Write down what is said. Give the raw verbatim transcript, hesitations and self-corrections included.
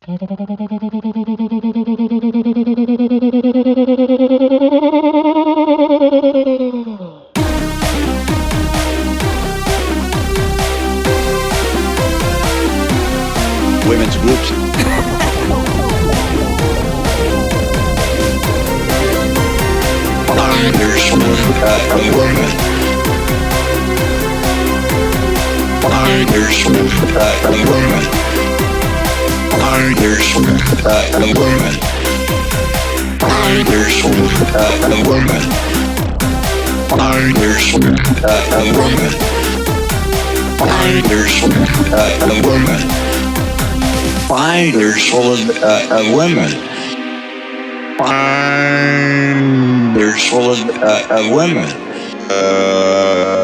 Women's groups. Finders of women. Finders of women. Finders of women. Finders of women. Finders of women. Finders of women. Finders full of uh, women. Finders full of uh, women. Uh,